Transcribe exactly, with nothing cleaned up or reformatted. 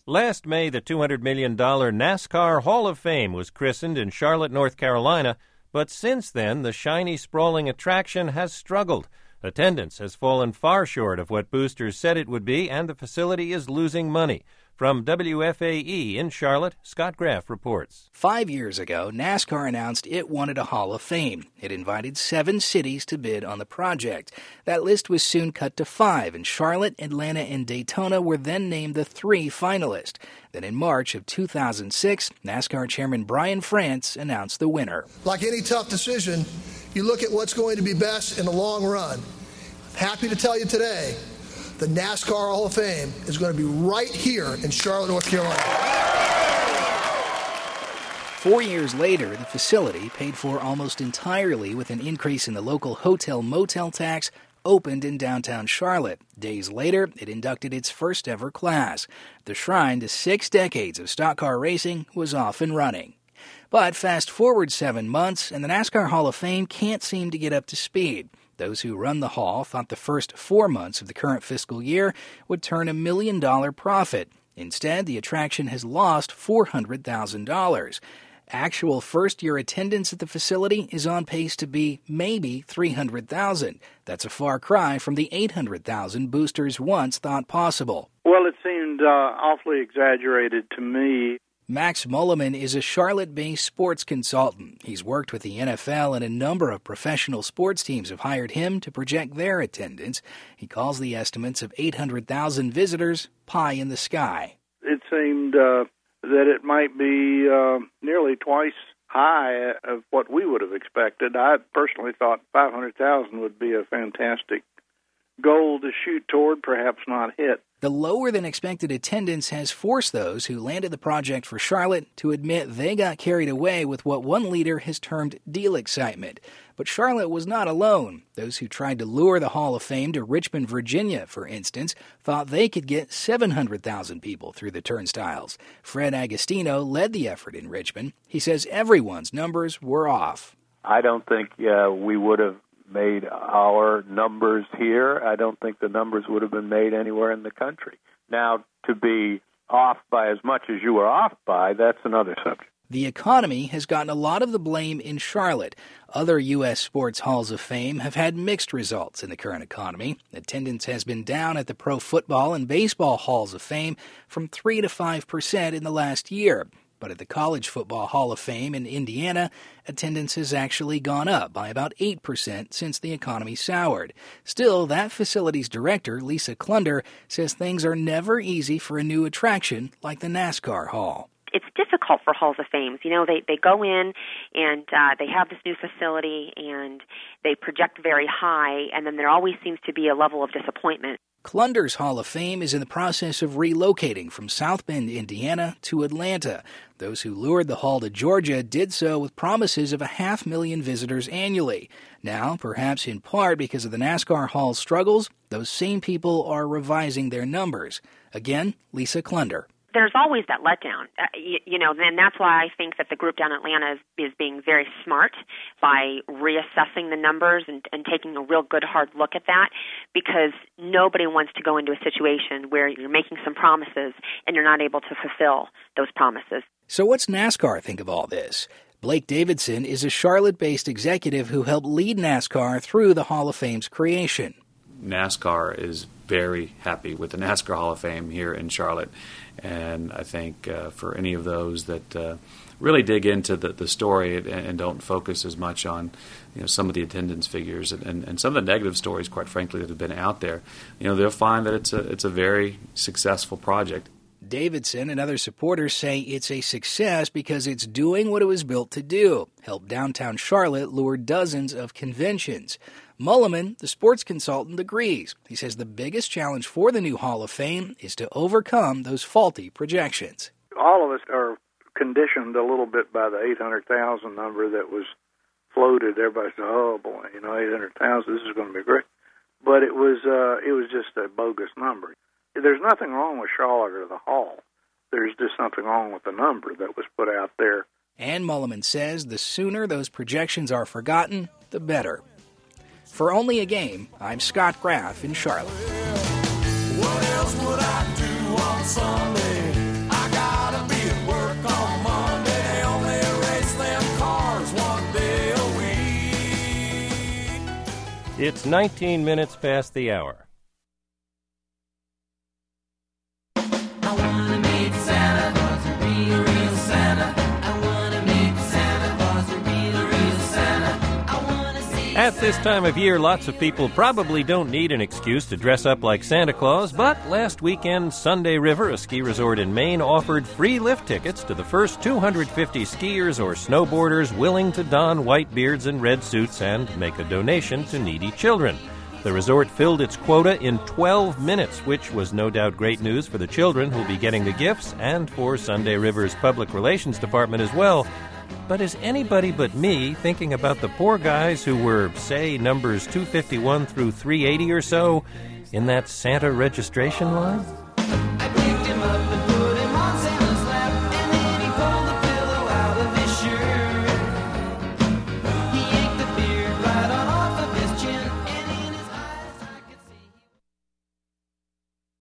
Last May, the two hundred million dollars NASCAR Hall of Fame was christened in Charlotte, North Carolina, but since then, the shiny, sprawling attraction has struggled. Attendance has fallen far short of what boosters said it would be, and the facility is losing money. From W F A E in Charlotte, Scott Graff reports. Five years ago, NASCAR announced it wanted a Hall of Fame. It invited seven cities to bid on the project. That list was soon cut to five, and Charlotte, Atlanta, and Daytona were then named the three finalists. Then in March of two thousand six, NASCAR Chairman Brian France announced the winner. Like any tough decision, you look at what's going to be best in the long run. Happy to tell you today, the NASCAR Hall of Fame is going to be right here in Charlotte, North Carolina. Four years later, the facility, paid for almost entirely with an increase in the local hotel-motel tax, opened in downtown Charlotte. Days later, it inducted its first-ever class. The shrine to six decades of stock car racing was off and running. But fast forward seven months, and the NASCAR Hall of Fame can't seem to get up to speed. Those who run the hall thought the first four months of the current fiscal year would turn a million-dollar profit. Instead, the attraction has lost four hundred thousand dollars. Actual first-year attendance at the facility is on pace to be maybe three hundred thousand. That's a far cry from the eight hundred thousand boosters once thought possible. Well, it seemed uh, awfully exaggerated to me. Max Mulliman is a Charlotte-based sports consultant. He's worked with the N F L, and a number of professional sports teams have hired him to project their attendance. He calls the estimates of eight hundred thousand visitors pie in the sky. It seemed uh, that it might be uh, nearly twice high of what we would have expected. I personally thought five hundred thousand would be a fantastic goal to shoot toward, perhaps not hit. The lower-than-expected attendance has forced those who landed the project for Charlotte to admit they got carried away with what one leader has termed deal excitement. But Charlotte was not alone. Those who tried to lure the Hall of Fame to Richmond, Virginia, for instance, thought they could get seven hundred thousand people through the turnstiles. Fred Agostino led the effort in Richmond. He says everyone's numbers were off. I don't think uh, we would have made our numbers here. I don't think the numbers would have been made anywhere in the country. Now, to be off by as much as you were off by, that's another subject. The economy has gotten a lot of the blame in Charlotte. Other U S sports halls of fame have had mixed results in the current economy. Attendance has been down at the Pro Football and Baseball halls of fame from three to five percent in the last year. But at the College Football Hall of Fame in Indiana, attendance has actually gone up by about eight percent since the economy soured. Still, that facility's director, Lisa Klunder, says things are never easy for a new attraction like the NASCAR Hall. It's difficult for halls of fame. You know, they, they go in and uh, they have this new facility and they project very high, and then there always seems to be a level of disappointment. Klunder's Hall of Fame is in the process of relocating from South Bend, Indiana, to Atlanta. Those who lured the hall to Georgia did so with promises of a half million visitors annually. Now, perhaps in part because of the NASCAR Hall's struggles, those same people are revising their numbers. Again, Lisa Klunder. There's always that letdown, uh, you, you know, and that's why I think that the group down in Atlanta is, is being very smart by reassessing the numbers and, and taking a real good hard look at that, because nobody wants to go into a situation where you're making some promises and you're not able to fulfill those promises. So what's NASCAR think of all this? Blake Davidson is a Charlotte-based executive who helped lead NASCAR through the Hall of Fame's creation. NASCAR is very happy with the NASCAR Hall of Fame here in Charlotte. And I think uh, for any of those that uh, really dig into the, the story and, and don't focus as much on, you know, some of the attendance figures and, and, and some of the negative stories, quite frankly, that have been out there, you know, they'll find that it's a it's a very successful project. Davidson and other supporters say it's a success because it's doing what it was built to do, help downtown Charlotte lure dozens of conventions. Mulliman, the sports consultant, agrees. He says the biggest challenge for the new Hall of Fame is to overcome those faulty projections. All of us are conditioned a little bit by the eight hundred thousand number that was floated. Everybody said, oh, boy, you know, eight hundred thousand, this is going to be great. But it was uh, it was just a bogus number. There's nothing wrong with Charlotte or the Hall. There's just something wrong with the number that was put out there. And Mulliman says the sooner those projections are forgotten, the better. For Only a Game, I'm Scott Graff in Charlotte. What else would I do on Sunday? It's nineteen minutes past the hour. I wanna meet Santa Claus, a real, real Santa. I wanna meet Santa Claus, a real, real Santa. I wanna see At this time of year, lots of people probably don't need an excuse to dress up like Santa Claus, but last weekend, Sunday River, a ski resort in Maine, offered free lift tickets to the first two hundred fifty skiers or snowboarders willing to don white beards and red suits and make a donation to needy children. The resort filled its quota in twelve minutes, which was no doubt great news for the children who'll be getting the gifts and for Sunday River's public relations department as well. But is anybody but me thinking about the poor guys who were, say, numbers two fifty-one through three eighty or so in that Santa registration line?